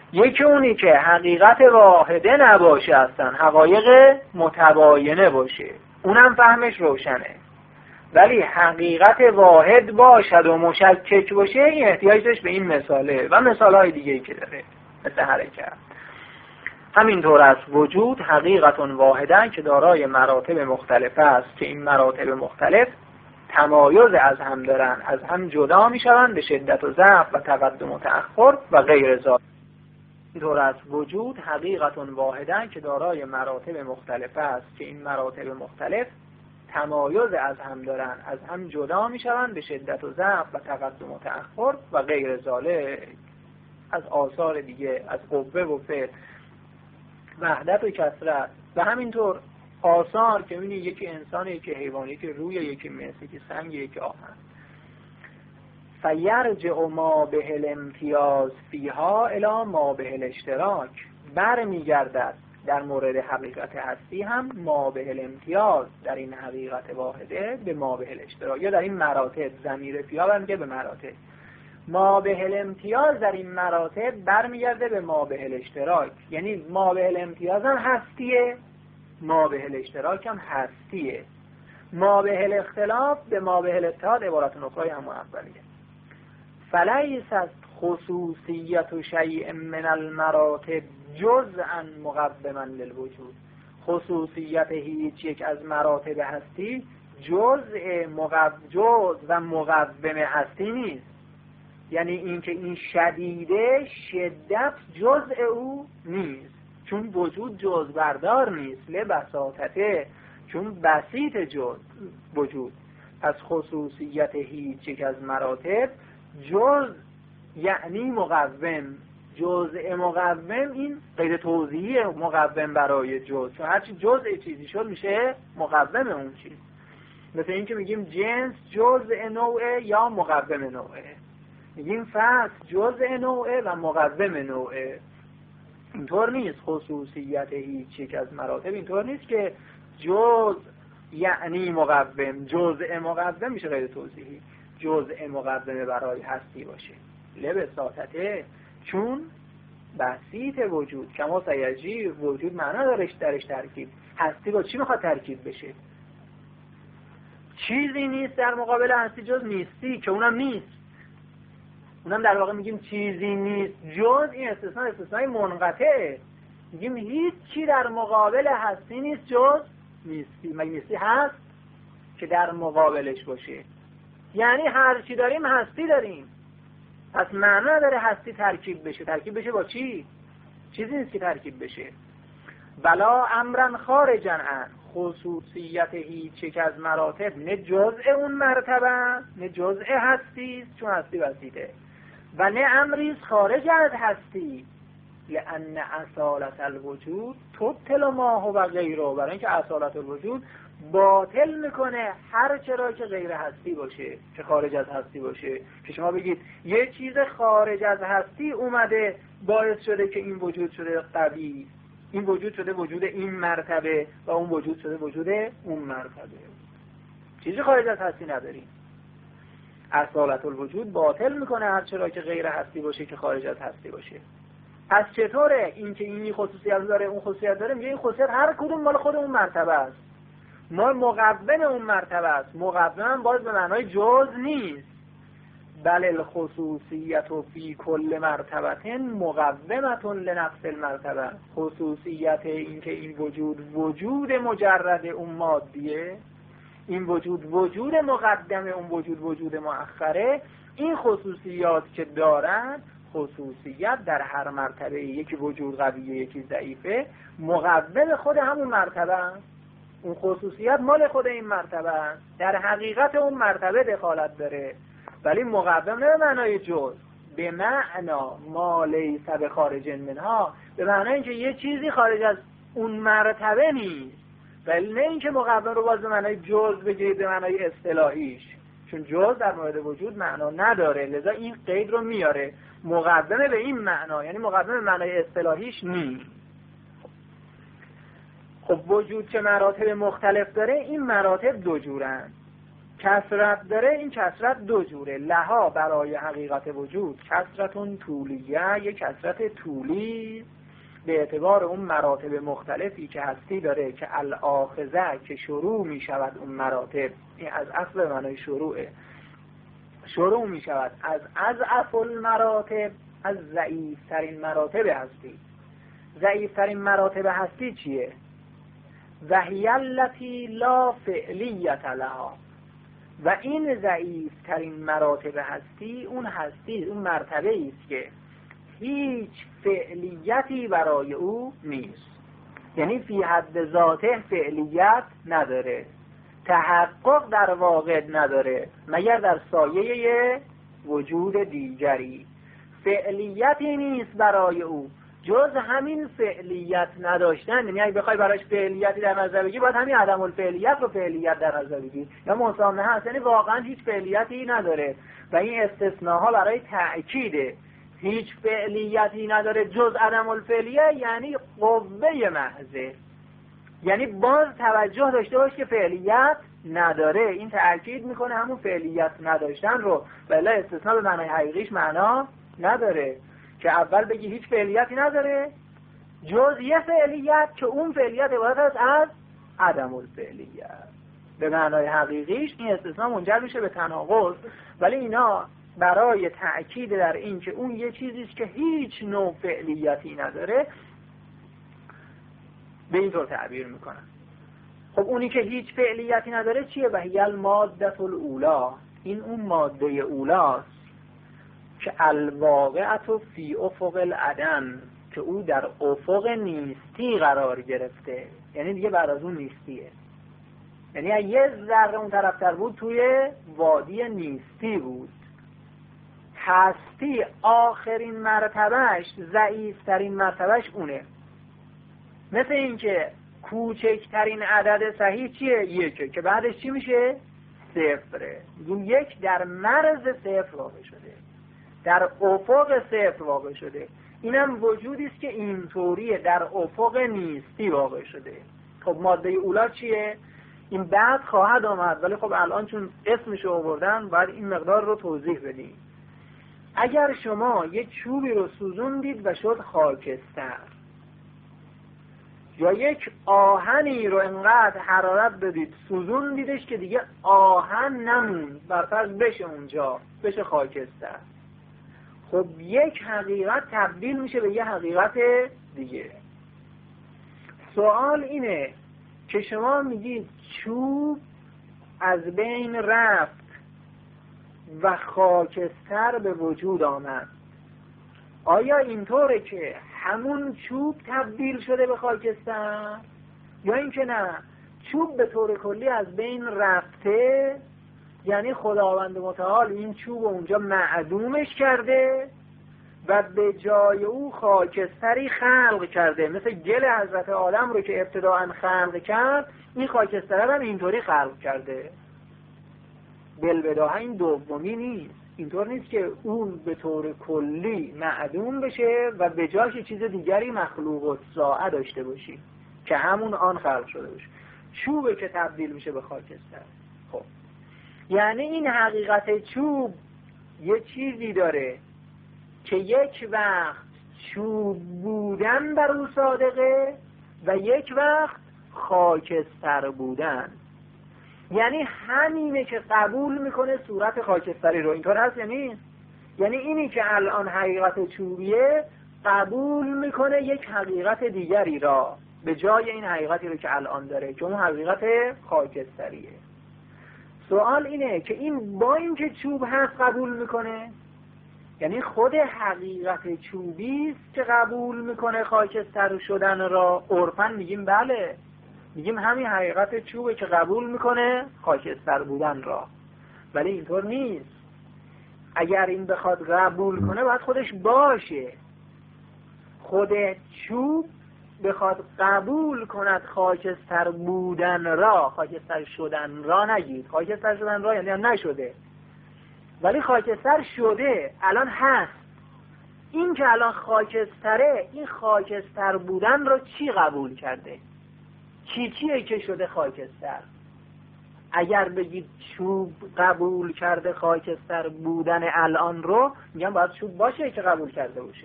[SPEAKER 2] یکی اونی که حقیقت واحده نباشه، هستن حقایق متباینه باشه، اونم فهمش روشنه. ولی حقیقت واحد باشد و مشکک باشه، این احتیاج داشت به این مثاله و مثالهای دیگه‌ای که داره، مثل حرکت. همینطور است وجود حقیقت واحده که دارای مراتب مختلف است که این مراتب مختلف تمایز از هم دارن، از هم جدا می شوند به شدت و ضعف و تقدم و تأخر و غیر ذلک. اینطور است وجود حقیقت واحده که دارای مراتب مختلف است که این مراتب مختلف تمایز از هم دارن، از هم جدا می شوند به شدت و ضعف و تقدم و تأخر و غیر ذلک. از آثار دیگه، از قوه و فعل، وحدت و کثرت و همینطور آثار که می‌بینی یکی انسان، یکی حیوان، یکی روی، یکی مس، یکی سنگ، یکی آهن. فیرجع ما به الامتیاز فیها الی ما به الاشتراک. بر میگردد در مورد حقیقت هستی هم ما به الامتیاز در این حقیقت واحده به ما به الاشتراک، یا در این مراتب ضمیر فیها برمیگه به مراتب. ما به الامتیاز در این مراتب برمیگرده به ما به الاشتراک، یعنی ما به الامتیاز هم هستیه، ما به الاشتراک هم هستیه. ما به الاختلاف به ما به الاتحاد عبارت نخرای همون اولیه. فلیس از خصوصیت و شیء من المراتب جزءا مقوما للوجود. خصوصیت هیچ یک از مراتب هستی جزء مقو... جزء و مقوم هستی نیست. یعنی اینکه این شدیده شدت جزء او نیست، چون وجود جزء بردار نیست، لبساطته، چون بسیط جزء وجود. پس خصوصیت هیچ یک از مراتب جزء یعنی مقوم. جزء مقوم این غیر توضیحی مقوم برای جزء، چون هرچی جزء چیزی شد میشه مقوم اون چیز. مثل این که میگیم جنس جزء نوعه یا مقوم نوعه، میگیم فصل جزء نوعه و مقوم نوعه. اینطور نیست. خصوصیت هیچ یک از مراتب اینطور نیست که جزء یعنی مقوم. جزء مقوم میشه غیر توضیحی، جزء مقوم برای هستی باشه. لبساطته، چون بسیط وجود کما سیجی وجود معنا دارش درش ترکیب. هستی با چی میخواد ترکیب بشه؟ چیزی نیست در مقابل هستی جز نیستی، که اونم نیست. اونم در واقع میگیم چیزی نیست جز این استثناء استثنای منقطعه. میگیم هیچ چی در مقابل هستی نیست جز نیستی. مگه نیستی هست که در مقابلش باشه؟ یعنی هر چی داریم هستی داریم. پس معنا داره هستی ترکیب بشه. ترکیب بشه با چی؟ چیزی نیست که ترکیب بشه. بلا امرن خارجن ان. خصوصیت هیچ یک از مراتب نه جزء اون مرتبه، نه جزء هستی، چون هستی بسیطه، و نه امریز خارج از هستی. لأن اصالت الوجود تبطل ما هو غیره. برای اینکه اصالت الوجود باطل میکنه هر چرا که غیر هستی باشه، که خارج از هستی باشه. که شما بگید یه چیز خارج از هستی اومده باعث شده که این وجود شده قوی، این وجود شده وجود این مرتبه و اون وجود شده وجود اون مرتبه. چیزی خارج از هستی نداریم. اصالت الوجود باطل میکنه هر چرا که غیر هستی باشه که خارج از هستی باشه. پس چطوره این که این خصوصیت داره اون خصوصیت داره؟ میگه این خصوصیت هر کدوم مال خود اون مرتبه است. ما مقوم اون مرتبه است. مقوم باز به معنای جز نیست. بل الخصوصیت فی کل مرتبه مقومت لنفس المرتبه. خصوصیت این که این وجود وجود مجرد اون مادیه، این وجود وجود مقدم اون وجود وجود مؤخره، این خصوصیات که دارن، خصوصیت در هر مرتبه، یکی وجود قویه یکی ضعیفه، مقوم خود همون مرتبه است. اون خصوصیت مال خود این مرتبه است، در حقیقت اون مرتبه دخالت داره. ولی مقوم نه به معنای جز، به معنا ما لیس بخارج منها، به معنای اینکه یه چیزی خارج از اون مرتبه نیست. ولی نه اینکه مقوم رو باز به معنای جز بگیرید به معنای اصطلاحیش، چون جز در مورد وجود معنا نداره، لذا این قید رو میاره. مقومه به این معنا، یعنی مقوم به معنای اصطلاحیش نیست. خب وجود که مراتب مختلف داره، این مراتب دو جورن. کثرت داره، این کثرت دو جوره. لها برای حقیقت وجود کثرتون طولیه، یک کثرت طولی به اعتبار اون مراتب مختلفی که هستی داره که الاخذه که شروع می شود اون مراتب، این از اصل معنای شروعه، شروع می شود از اضعف المراتب، از ضعیف ترین مراتب هستی. ضعیف ترین مراتب هستی چیه؟ وهی التی لا فعلیت لها، و این ضعیف ترین مراتب هستی اون هستی، اون مرتبه است که هیچ فعلیتی برای او نیست، یعنی فی حد ذاته فعلیت نداره، تحقق در واقع نداره مگر در سایه وجود دیگری. فعلیتی نیست برای او جز همین فعلیت نداشتن. یعنی اگه بخوای براش فعلیتی در نظر بگیری باید همین عدم الفعلیت رو فعلیت در نظر بگیری، یا مسامحه هست، یعنی واقعا هیچ فعلیتی نداره و این استثناها برای تأکیده. هیچ فعلیتی نداره جز عدم الفعلیه یعنی قوه محضه، یعنی باز توجه داشته باش که فعلیت نداره. این تأکید میکنه همون فعلیت نداشتن رو، ولی استثناء به معنای حقیقیش معنا نداره که اول بگی هیچ فعلیتی نداره جز یه فعلیت که اون فعلیت عبارت است از عدم الفعلیت. به معنای حقیقیش این استثناء منجر میشه به تناقض، ولی اینا برای تأکید در این که اون یه چیزیست که هیچ نوع فعلیتی نداره به این طور تعبیر میکنن. خب اونی که هیچ فعلیتی نداره چیه؟ وهی الماده الاولی، این اون ماده اولاست که الواقعت فی افق العدم، که او در افق نیستی قرار گرفته، یعنی دیگه بعد از اون نیستیه، یعنی یه ذره اون طرفتر بود توی وادی نیستی بود. هستی آخرین مرتبهش، ضعیفترین مرتبهش اونه. مثل این که کوچکترین عدد صحیح چیه؟ یکه، که بعدش چی میشه؟ صفره. اون یک در مرز صفر واقع شده، در افق صفر واقع شده. اینم وجودی است که اینطوریه، در افق نیستی واقع شده. خب ماده اولا چیه؟ این بعد خواهد آمد، ولی خب الان چون اسمشو آوردن باید این مقدار رو توضیح بدیم. اگر شما یک چوبی رو سوزوندید و شد خاکستر، یا یک آهنی رو انقدر حرارت بدید سوزوندیدش که دیگه آهن نموند، برفرض بشه اونجا، بشه خاکستر، خب یک حقیقت تبدیل میشه به یه حقیقت دیگه. سوال اینه که شما میگید چوب از بین رفت و خاکستر به وجود آمد، آیا اینطوره که همون چوب تبدیل شده به خاکستر، یا اینکه نه چوب به طور کلی از بین رفته، یعنی خداوند متعال این چوب اونجا معدومش کرده و به جای او خاکستری خلق کرده، مثل گل حضرت آدم رو که ابتداءً خلق کرد، این خاکستر هم اینطوری خلق کرده. بالبداهه این دومی نیست، اینطور نیست که اون به طور کلی معدوم بشه و به جاش چیز دیگری مخلوق و ساعه داشته باشی که همون آن خلق شده باشه. چوبه که تبدیل میشه به خاکستر. خب یعنی این حقیقت چوب یه چیزی داره که یک وقت چوب بودن بر او صادقه و یک وقت خاکستر بودن. یعنی همینه که قبول میکنه صورت خاکستری رو. اینطور هست یعنی یعنی اینی که الان حقیقت چوبیه قبول میکنه یک حقیقت دیگری را به جای این حقیقتی رو که الان داره که اون حقیقت خاکستریه. سوال اینه که این با این که چوب هست قبول میکنه، یعنی خود حقیقت چوبی است که قبول میکنه خاکستر شدن را. عرفاً میگیم بله، میگیم همین حقیقت چوبه که قبول میکنه خاکستر بودن را، ولی اینطور نیست. اگر این بخواد قبول کنه باید خودش باشه. خود چوب بخواد قبول کند خاکستر بودن را، خاکستر شدن را نگید، خاکستر شدن را یعنی نشده، ولی خاکستر شده، الان هست. این که الان خاکستره، این خاکستر بودن را چی قبول کرده؟ چی چیه که شده خاکستر؟ اگر بگید چوب قبول کرده خاکستر بودن الان رو، میگم باید چوب باشه که قبول کرده باشه.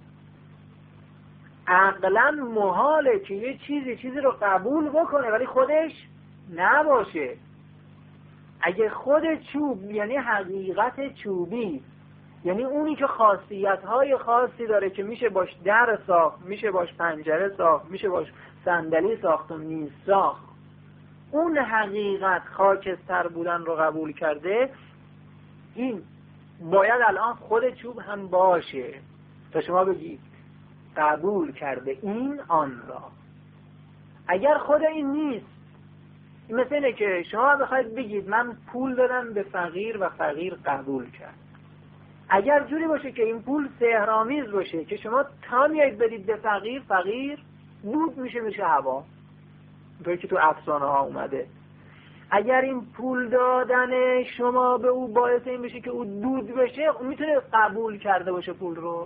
[SPEAKER 2] عقلا محاله که یه چیزی چیزی رو قبول بکنه ولی خودش نباشه. اگه خود چوب یعنی حقیقت چوبی، یعنی اونی که خاصیت‌های خاصی داره که میشه باش در ساخت، میشه باش پنجره ساخت، میشه باش صندلی ساخت و میز ساخت، اون حقیقت خاکستر بودن رو قبول کرده، این باید الان خود چوب هم باشه تا شما بگید قبول کرده این آن را. اگر خود این نیست، این مثل اینه که شما بخواید بگید من پول دادم به فقیر و فقیر قبول کرد. اگر جوری باشه که این پول سحرآمیز باشه که شما تا میایید بدید به فقیر، فقیر دود میشه میشه هوا، اینطوری که تو افسانه ها اومده. اگر این پول دادن شما به او باعث این بشه که او دود بشه، اون میتونه قبول کرده باشه پول رو؟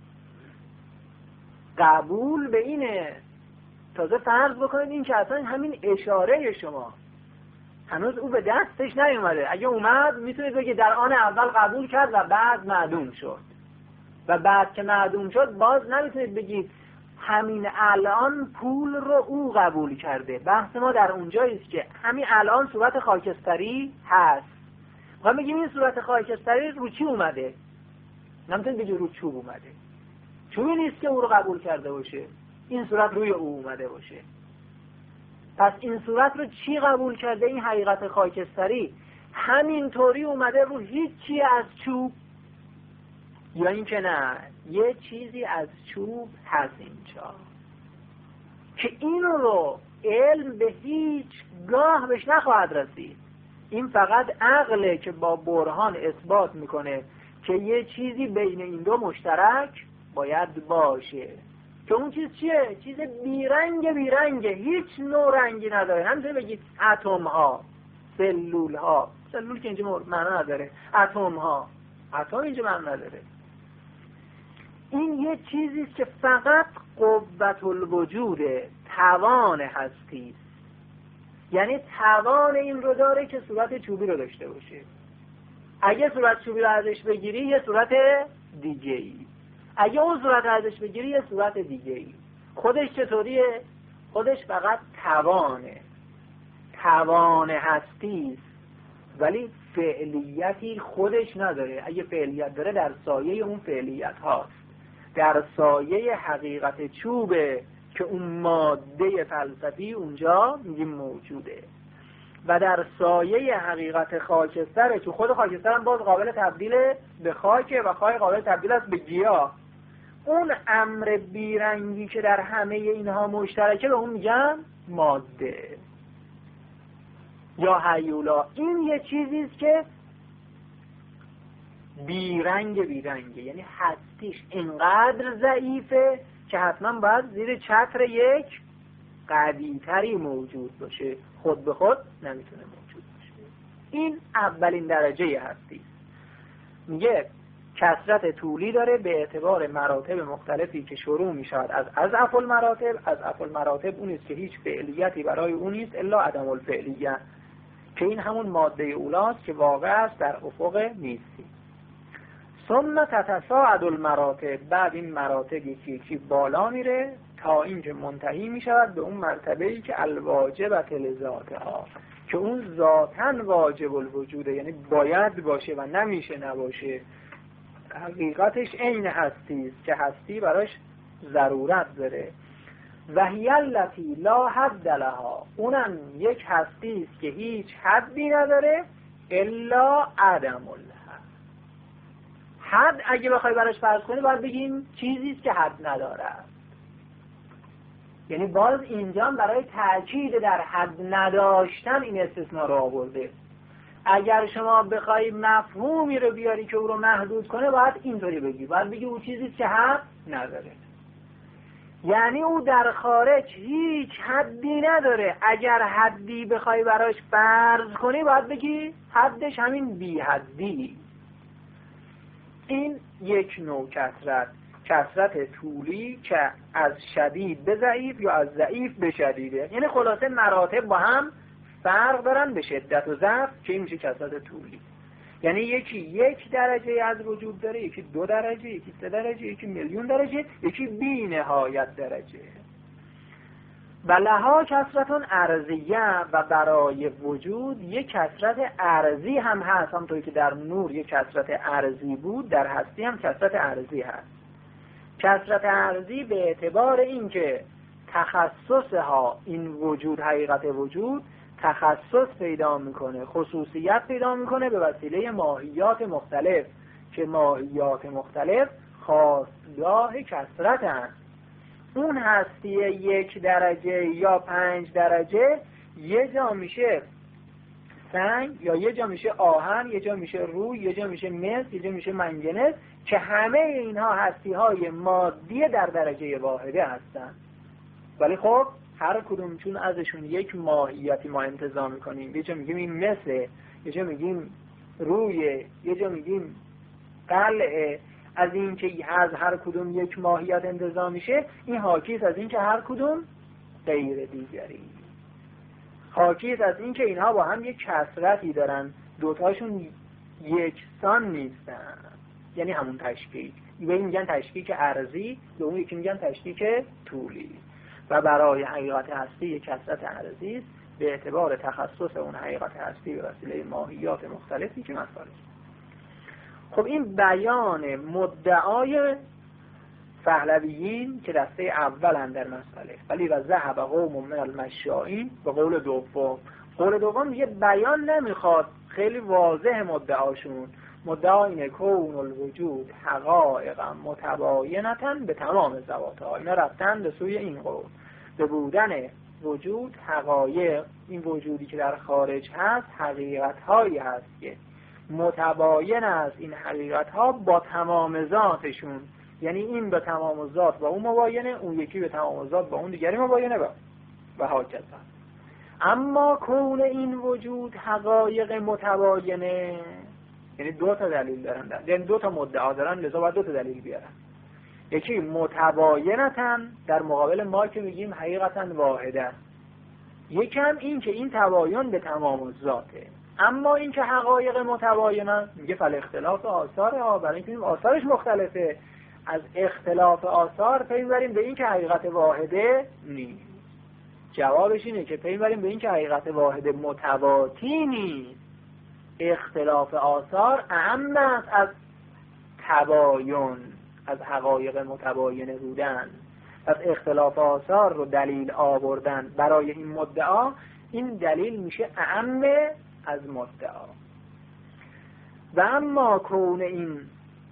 [SPEAKER 2] قبول به اینه. تازه فرض بکنید این که اصلا همین اشاره شما هنوز او به دستش نیومده. اگه اومد میتونه بگه در آن اول قبول کرد و بعد معدوم شد، و بعد که معدوم شد باز نمیتونید بگید همین الان پول رو او قبول کرده. بحث ما در اونجاییست که همین الان صورت خاکستری هست. ما میگیم این صورت خاکستری رو چی اومده؟ نمیتونید بگید رو چوب اومده. چوبی نیست که او رو قبول کرده باشه، این صورت روی او اومده باشه. پس این صورت رو چی قبول کرده؟ این حقیقت خاکستری همین طوری اومده رو هیچی از چوب، یا این که نه یه چیزی از چوب هست اینجا که این رو علم به هیچ گاه بهش نخواهد رسید. این فقط عقله که با برهان اثبات میکنه که یه چیزی بین این دو مشترک باید باشه، که اون چیز چیه؟ چیز بیرنگ بیرنگه، هیچ نوع رنگی نداره. همینطور بگید اتم ها، سلول ها، سلول که اینجا معنا نداره، اتم ها، اتم اینجا معنا نداره. این یه چیزیست که فقط قوت الوجود، توان هستی، یعنی توان این رو داره که صورت چوبی رو داشته باشه. اگه صورت چوبی رو ازش بگیری یه صورت دیگه ای، اگه اون صورت ازش بگیری یه صورت دیگه ای. خودش چطوریه؟ خودش فقط توانه، توان هستیست، ولی فعلیتی خودش نداره. اگه فعلیت داره در سایه اون فعلیت هاست، در سایه حقیقت چوبه که اون ماده فلسفی اونجا میگیم موجوده، و در سایه حقیقت خاکستره که خود خاکستر هم باز قابل تبدیل به خاکه و خاک قابل تبدیل است به گیاه. اون امر بیرنگی که در همه اینها مشترکه به اون میگن ماده یا هیولا. این یه چیزیست که بیرنگ بیرنگه، یعنی هستیش اینقدر ضعیفه که حتما باید زیر چتر یک قوی‌تری موجود باشه، خود به خود نمیتونه موجود باشه. این اولین درجه هستی. میگه کثرت طولی داره به اعتبار مراتب مختلفی که شروع میشود از اضعف المراتب. اضعف المراتب اونیست که هیچ فعلیتی برای اونیست الا عدم الفعلیه، که این همون ماده اولاست که واقع است در افق نیستی. ثم تتصاعد المراتب، بعد این مراتب یکی یکی بالا میره تا اینکه منتهی میشود به اون مرتبه‌ای که الواجبت لذاتها، که اون ذاتاً واجب الوجوده، یعنی باید باشه و نمیشه نباشه. حقیقتش عین هستی است که هستی براش ضرورت داره. و هی التی لا حد لها، اونم یک هستی است که هیچ حدی نداره الا عدم الحد. حد اگه بخوای براش فرض کنی باید بگیم چیزی است که حد نداره. یعنی باز اینجا برای تأکید در حد نداشتن این استثناء رو آورده. اگر شما بخوای مفهومی رو بیاری که او رو محدود کنه باید اینطوری بگی، باید بگی او چیزی که حد نداره، یعنی او در خارج هیچ حدی نداره. اگر حدی بخوای براش فرض کنی باید بگی حدش همین بی حدی. این یک نوع کثرت، کثرت طولی که از شدید به ضعیف یا از ضعیف به شدیده، یعنی خلاصه مراتب با هم فرق دارن به شدت و ضعف که این میشه کثرت طولی. یعنی یکی یک درجه از وجود داره، یکی دو درجه، یکی سه درجه، یکی میلیون درجه، یکی بی نهایت درجه. بلها کثرتون ارضیه و برای وجود یک کثرت ارضی هم هست. همونطوری که در نور یک کثرت ارضی بود، در هستی هم کثرت ارضی هست. کثرت ارضی به اعتبار اینکه تخصصها این وجود، حقیقت وجود تخصص پیدا میکنه، خصوصیت پیدا میکنه به وسیله ماهیات مختلف که ماهیات مختلف خاصگاه کثرت هست. اون هستی یک درجه یا پنج درجه یه جا میشه سنگ، یا یه جا میشه آهن، یه جا میشه روی، یه جا میشه مس، یه جا میشه منگنز، که همه اینها هستی های مادی در درجه واحده هستن. ولی خب هر کدوم چون ازشون یک ماهیتی ما انتزاع میکنیم، یه جا میگیم این مسه، یه جا میگیم روی، یه جا میگیم قلعه، از این که از هر کدوم یک ماهیت انتزاع میشه، این حاکیست از این که هر کدوم غیر دیگری، حاکیست از این که اینها با هم یک کثرتی دارن، دوتاشون یکسان نیستن. یعنی همون تشکیک، به این میگن تشکیک ارضی، به اون یکی میگن تشکیک طولی. و برای حقیقت هستی یک کثرت ارضی است به اعتبار تخصص اون حقیقت هستی به وسیله ماهیات مختلفی که مسائل. خب این بیان مدعای پهلویین که دسته اول هم در مسئله، ولی و ذهب قوم من المشائین به قول دوم. قول دوم دیگه بیان نمیخواد، خیلی واضح مدعاشون. مدعا اینه کون الوجود حقایقا متباینتا به تمام ذواتها. اینا رفتن به سوی این قول، به بودن وجود حقایق، این وجودی که در خارج هست حقیقت هایی هست که متباین است این حقیقت ها با تمام ذاتشون. یعنی این به تمام ذات با اون مباینه، اون یکی به تمام ذات با اون دیگری مباینه با و هاکذا. اما کون این وجود حقایق متباینه، یعنی دو تا دلیل دارن، یعنی دو تا مدعا دارن، لذا باید دو تا دلیل بیارن. یکی متباینتن در مقابل ما که میگیم حقیقتا واحده، یکم این که این تباین به تمام ذاته. اما این که حقایق متباینن میگه فل اختلاف آثار ها، برای اینکه آثارش مختلفه، از اختلاف آثار پی میبریم به این که حقیقت واحده نیست. جوابش اینه که پی میبریم به این که حقیقت واحده متواتی نیست. اختلاف آثار اهم است از تباین، از حقایق متباینه بودن. پس اختلاف آثار رو دلیل آوردن برای این مدعا، این دلیل میشه اهم از مدعا. و اما کون این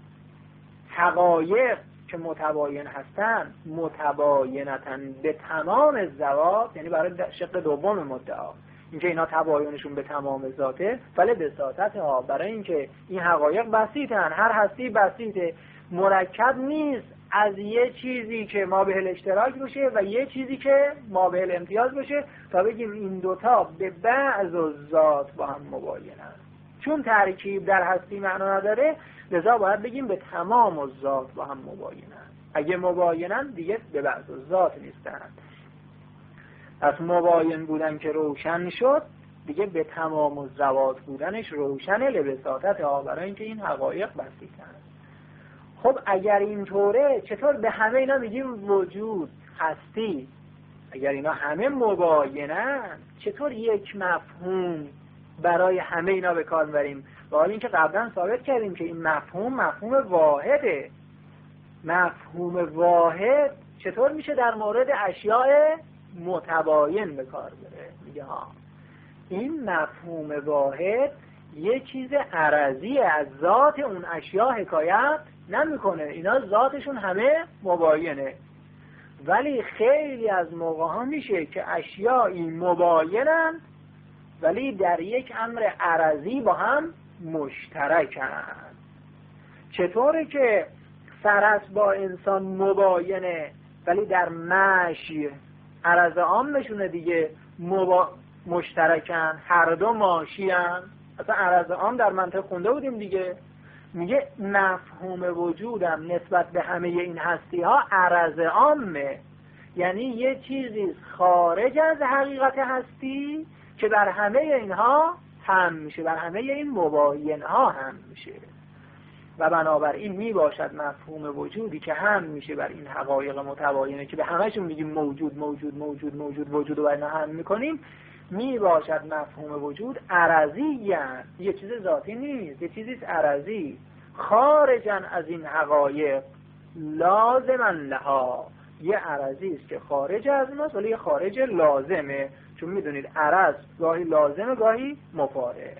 [SPEAKER 2] حقایق که متباین هستن متباینتن به تمام ذوات، یعنی برای شق دوم مدعا اینکه اینا تباینشون به تمام ذاته، ولی بساطت ها، برای اینکه این حقایق بسیطن، هر هستی بسیطه، مرکب نیست از یه چیزی که ما به الاشتراک باشه و یه چیزی که ما به الامتیاز باشه تا بگیم این دوتا به بعض ذات با هم مباینن. چون ترکیب در هستی معنا نداره، لذا باید بگیم به تمام ذات با هم مباینن. اگه مباینن دیگه به بعض ذات نیستن. پس مباین بودن که روشن شد، دیگه به تمام ذوات بودنش روشنه لبساطت ها، برای اینکه این حقایق بسیطن. خب اگر اینطوره چطور به همه اینا میگیم وجود، هستی؟ اگر اینا همه مباینن چطور یک مفهوم برای همه اینا به کار بریم؟ و حالا اینکه قبلا ثابت کردیم که این مفهوم مفهوم واحده. مفهوم واحد چطور میشه در مورد اشیاء متباین به کار بره؟ میگه ها این مفهوم واحد یه چیز عرضی از ذات اون اشیاء حکایت نمیکنه. اینا ذاتشون همه مباینه، ولی خیلی از موقع ها میشه که اشیاءی مباینن ولی در یک امر عرضی با هم مشترکن. چطوره که فرس با انسان مباینه ولی در مشی عرض عامشونه دیگه مبا... مشترکن، هر دو ماشی هن. اصلا عرض عام در منطق خونده بودیم دیگه، میگه مفهوم وجودم نسبت به همه این هستی ها عرض عامه، یعنی یه چیزی خارج از حقیقت هستی که بر همه اینها هم میشه، بر همه این مباین ها هم میشه. و بنابراین می باشد مفهوم وجودی که هم میشه بر این حقایق متباینه که به همهشون میگیم موجود موجود موجود موجود وجود و بر اینا هم میکنیم، می باشد مفهوم وجود عرضی، یعنی یه چیز ذاتی نیست، یه چیزی عرضی خارجاً از این حقایق لازما لها، یه عرضی است که خارج از ماست ولی یه خارج لازمه، چون میدونید عرض گاهی لازمه گاهی مفارق.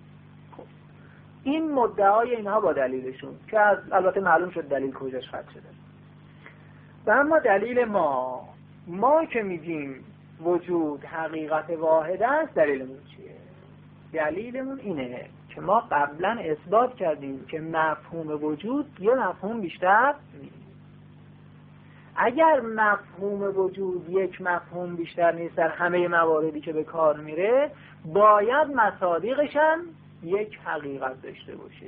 [SPEAKER 2] این مدعای اینها با دلیلشون که از البته معلوم شد دلیل کجاش خط شده. و اما دلیل ما ما که میگیم وجود حقیقت واحد است، دلیلمون چیه؟ دلیلمون اینه که ما قبلا اثبات کردیم که مفهوم وجود یه مفهوم بیشتر نیست. اگر مفهوم وجود یک مفهوم بیشتر نیست در همه مواردی که به کار میره، باید مصادیقشن یک حقیقت داشته باشه.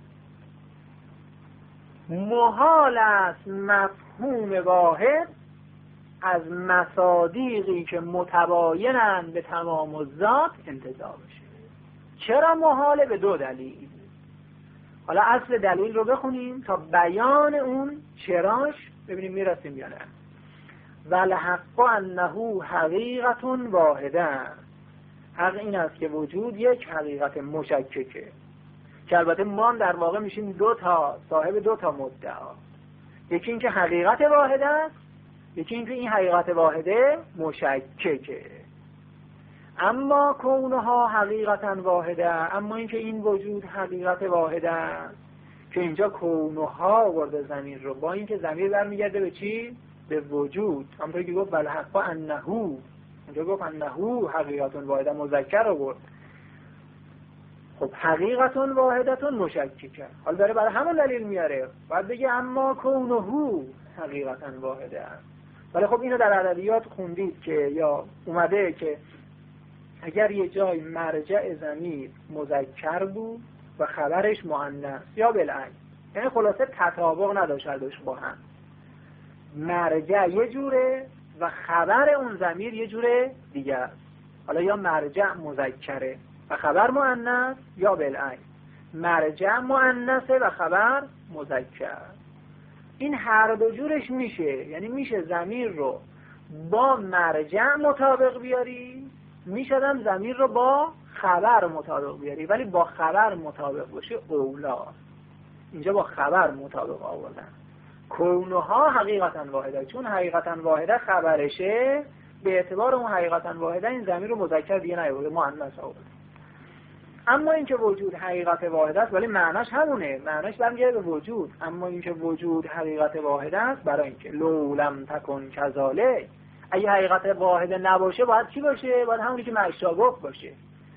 [SPEAKER 2] محال است مفهوم واحد از مصادیقی که متباینند به تمام الذات انتزاع بشه. چرا محاله؟ به دو دلیل. حالا اصل دلیل رو بخونیم تا بیان اون چراش ببینیم میرسیم یا نه. والحق انه حقیقت واحده، حق این است که وجود یک حقیقت مشککه، که البته ما در واقع میشیم دو تا صاحب دو تا مدعا، یکی این که حقیقت واحده است، یکی این که این حقیقت واحده مشککه. اما کونها حقیقتا واحده، اما این که این وجود حقیقت واحده است، که اینجا کونها ورده ضمیر رو، با این که ضمیر برمیگرده به چی؟ به وجود. همونطوری که گفت والحق انه، اونجا گفت انه حقیقت واحده، مذکر رو برد. خب حقیقت واحدتون مشککه، حال داره برای همون دلیل میاره، باید بگه اما کونه حقیقتا واحده است. ولی خب اینو در ادبیات خوندید که یا اومده که اگر یه جای مرجع ضمیر مذکر بود و خبرش مؤنث یا بالعکس، یعنی خلاصه تطابق نداشت با هم، مرجع یه جوره و خبر اون ضمیر یه جوره دیگه است، حالا یا مرجع مذکره و خبر مؤنث یا بالعکس مرجع مؤنثه و خبر مذکر، این هر دو جورش میشه. یعنی میشه ضمیر رو با مرجع مطابق بیاری، میشدم ضمیر رو با خبر مطابق بیاری، ولی با خبر مطابق باشه اولا. اینجا با خبر مطابق آوردن. کونها حقیقتا واحده، چون حقیقتا واحده خبرشه، به اعتبار اون حقیقتا واحده این ضمیر رو مذکر دیگه نیاورده، مؤنث آورده. اما اینکه وجود حقیقت واحده است ولی معناش همونه، معناش برمیگرده به وجود. اما اینکه وجود حقیقت واحده است برای اینکه لو لم تکن کذالک، اگه حقیقت واحده نباشه باید چی باشه؟ باید همونی که معشا گفت باشه.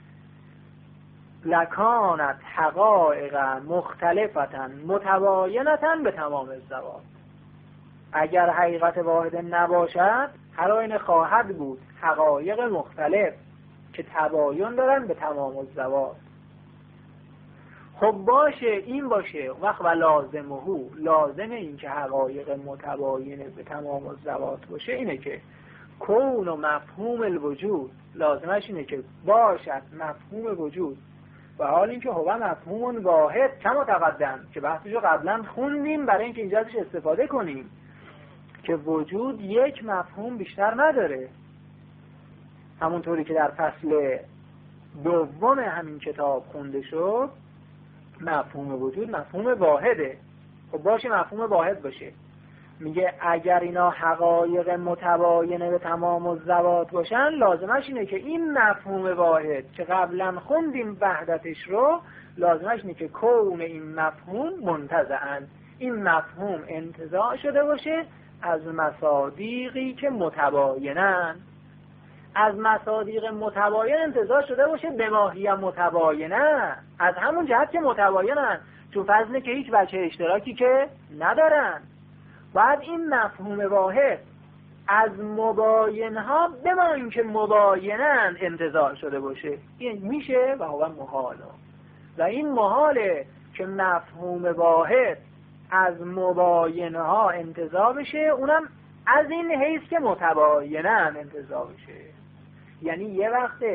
[SPEAKER 2] لکانت حقایق مختلفتا متباینتا به تمام الذوات، اگر حقیقت واحده نباشد هر آینه خواهد بود حقایق مختلف که تباین دارن به تمام الذوات. خب باشه، این باشه وقت و لازمه، لازم این که حقایق متباینه به تمام الذوات باشه اینه که کون و مفهوم الوجود، لازمش اینه که باشد مفهوم وجود و حال اینکه هو مفهوم واحد کما تقدم که بحثشو قبلا خوندیم برای اینکه اینجا ازش استفاده کنیم که وجود یک مفهوم بیشتر نداره، همونطوری که در فصل دوم همین کتاب خونده شد مفهوم وجود مفهوم واحده. خب باشه مفهوم واحد باشه، میگه اگر اینا حقایق متباینه به تمام الذوات باشن لازمش اینه که این مفهوم واحد که قبلا خوندیم وحدتش رو، لازمش اینه که کون این مفهوم منتزعاً، این مفهوم انتزاع شده باشه از مصادیقی که متباینن، از مصادیق متباین انتزاع شده باشه به ماهی متباینه، از همون جهت که متباینن، چون فضله که هیچ وجه اشتراکی که ندارن. باید این مفهوم واحد از مباینها به ما این که مباینن انتزاع شده باشه، این میشه و هو محاله. و این محاله که مفهوم واحد از مباینها انتزاع بشه، اونم از این حیث که متباینن انتزاع بشه. یعنی یه وقته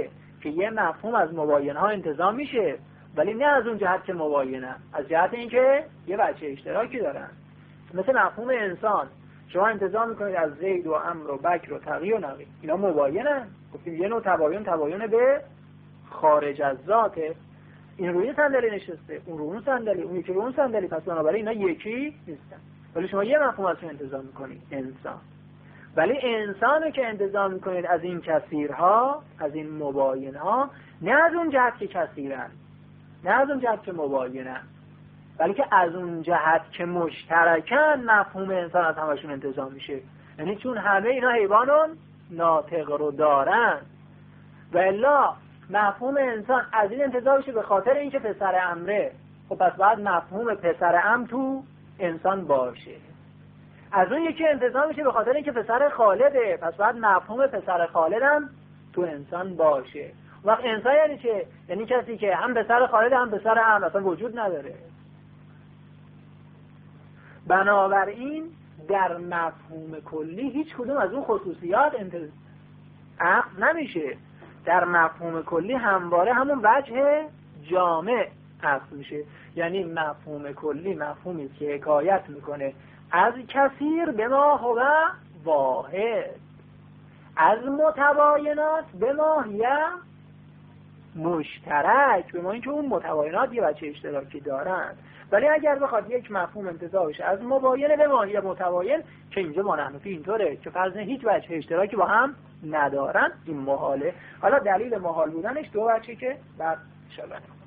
[SPEAKER 2] که یه مفهوم از مباینه ها انتزاع میشه، ولی نه از اون جهت که مباینه، از جهت اینکه یه بچه اشتراکی دارن. مثل مفهوم انسان، شما انتزاع میکنید از زید و عمرو و بکر و تقی و نقی، اینا مباینن. گفتیم یه نوع تباین تباین به خارج از ذاته. این روی صندلی نشسته، اون رو اون صندلی، اون یکی رو اون صندلی، پس بنابراین اینا یکی نیستن. ولی شما یه مفهوم ازشون انتزاع میکنید، انسان. ولی انسانو که انتزاع میکنید از این کثیرها، از این مباینها، نه از اون جهت که کثیرن، نه از اون جهت که مباینن، بلکه از اون جهت که مشترکن مفهوم انسان از همشون انتزاع میشه. یعنی چون همه اینا حیوانون ناطق رو دارن، و الا مفهوم انسان از این انتزاع میشه به خاطر اینکه پسر امره. خب پس باید مفهوم پسر ام تو انسان باشه. از اون یکی انتزاع میشه به خاطر اینکه پسر خالده، پس باید مفهوم پسر خالد هم تو انسان باشه. وقت انسان یعنی چه؟ یعنی کسی که هم پسر خالد هم پسر ام اصلا وجود نداره. بنابراین در مفهوم کلی هیچ کدوم از اون خصوصیات عقل نمیشه. در مفهوم کلی همواره همون وجه جامع عقل میشه. یعنی مفهوم کلی مفهومی که حکایت میکنه از کثیر به ما هو واحد، از متباینات به ما یه مشترک، به ما اینکه اون متباینات یه بچه اشتراکی دارن. ولی اگر بخواد یک مفهوم انتزاع بشه از مباینه به ماهی متباین، که اینجا ما نحنفی اینطوره که فرض هیچ بچه اشتراکی با هم ندارن، این محاله. حالا دلیل محال بودنش دو بچه که بعد انشاءالله